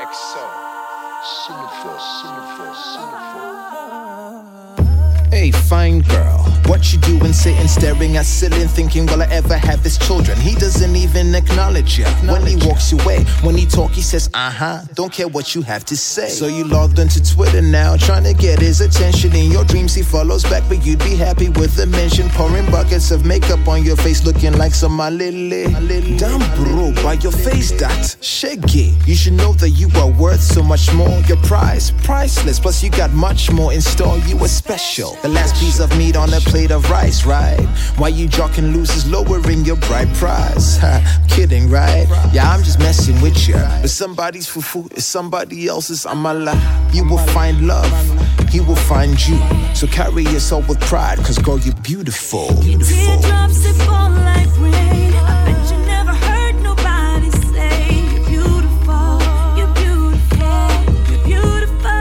Hey, fine girl, what you doing sitting staring at ceiling thinking will I ever have this children? He doesn't even acknowledge you. When he walks away, when he talk he says don't care what you have to say. So you logged onto Twitter now trying to get his attention. In your dreams he follows back, but you'd be happy with the mention. Pouring buckets of makeup on your face looking like some malele. Damn bro, by your face that shaggy. You should know that you are worth so much more. Your price, priceless, plus you got much more in store. You are special. The last piece of meat on a plate of rice, right? Why you jocking losers lowering your bright prize? Kidding, right? Yeah, I'm just messing with you. But somebody's fufu is somebody else's amala. You will find love, he will find you. So carry yourself with pride, cause girl, you're beautiful. Teardrops that fall like rain. I bet you never heard nobody say you're beautiful, you're beautiful, you're beautiful.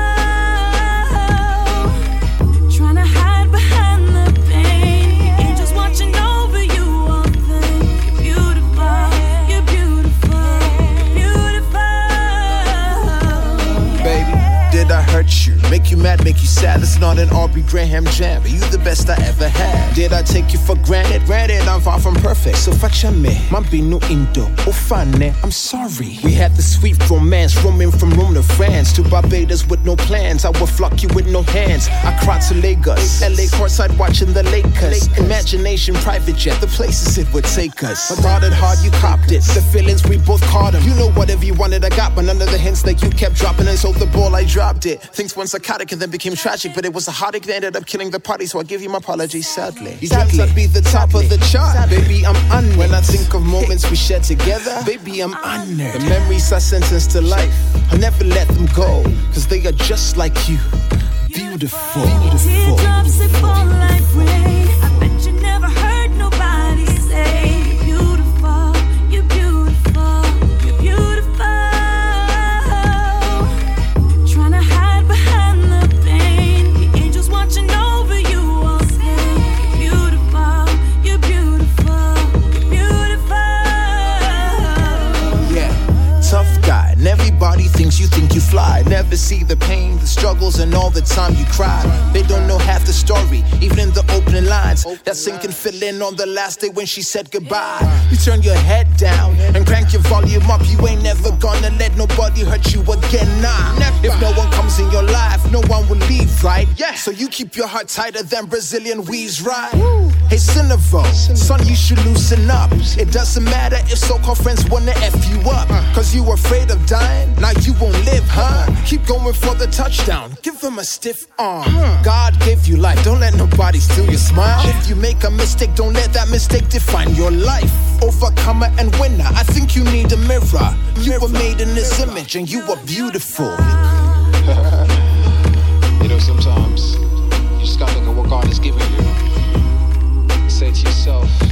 Trying to hide behind the pain. Angels watching over you all think you're beautiful, you're beautiful, you're beautiful. Baby, did I hurt you? Make you mad, make you sad? It's not an Aubrey Graham jam, but you the best I ever had. Did I take you for granted? Granted, I'm far from perfect. So fachame, mambino indo, ofane, I'm sorry. We had the sweet romance, roaming from Rome to France, to Barbados with no plans. I would flock you with no hands. I cried to Lagos, LA courtside watching the Lakers. Imagination, private jet, the places it would take us. I thought it hard, you copped it. The feelings, we both caught them. You know whatever you wanted, I got, but none of the hints that you kept dropping. And so the ball, I dropped it. Things went psychotic and then became tragic, but it was a heartache that ended up killing the party, so I give you my apologies, sadly. You dreamt I'd be the top of the chart, baby, I'm honored. When I think of moments we shared together, baby, I'm honored. The memories I sentenced to life, I'll never let them go, cause they are just like you, beautiful. Teardrops that fall like rain. I bet you never heard nobody say you're beautiful, you're beautiful, you're beautiful. Trying to hide behind the pain. The angels watching over you all say you're beautiful, you're beautiful, you're beautiful. Yeah, tough guy, and everybody thinks you think you fly. Never see the pain, the struggles, and all the time you cry. They don't know half the story, even in the opening lines. That sinking feeling on the last day when she said goodbye. You turn your head down and crank your volume up. You ain't never gonna let nobody hurt you again, nah. If no one comes in your life, no one will leave, right? So you keep your heart tighter than Brazilian weaves, right? Hey, Cinevo, son, you should loosen up. It doesn't matter if so-called friends wanna F you up, cause you afraid of dying, now you won't live, huh? Keep going for the touchdown, give them a stiff arm. God gave you life, don't let nobody steal your smile. If you make a mistake, don't let that mistake define your life. Overcomer and winner, I think you need a mirror. You were made in this image and you are beautiful. You know, sometimes you just gotta look at what God has given you. Say to yourself,